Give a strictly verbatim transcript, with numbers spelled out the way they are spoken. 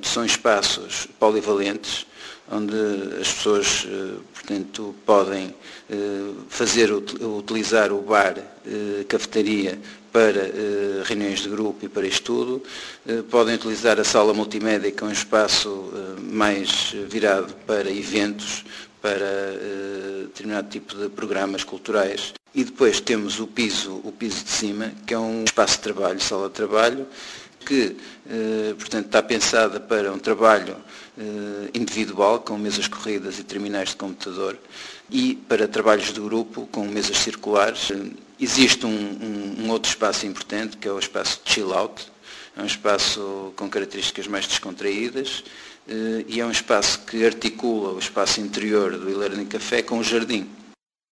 portanto, são espaços polivalentes, onde as pessoas, portanto, podem fazer, utilizar o bar, cafetaria, para reuniões de grupo e para estudo, podem utilizar a sala multimédia, que é um espaço mais virado para eventos, para determinado tipo de programas culturais. E depois temos o piso, o piso de cima, que é um espaço de trabalho, sala de trabalho, que, portanto, está pensada para um trabalho individual, com mesas corridas e terminais de computador, e para trabalhos de grupo, com mesas circulares. Existe um, um, um outro espaço importante, que é o espaço de chill out, é um espaço com características mais descontraídas, e é um espaço que articula o espaço interior do e-Learning Café com o jardim.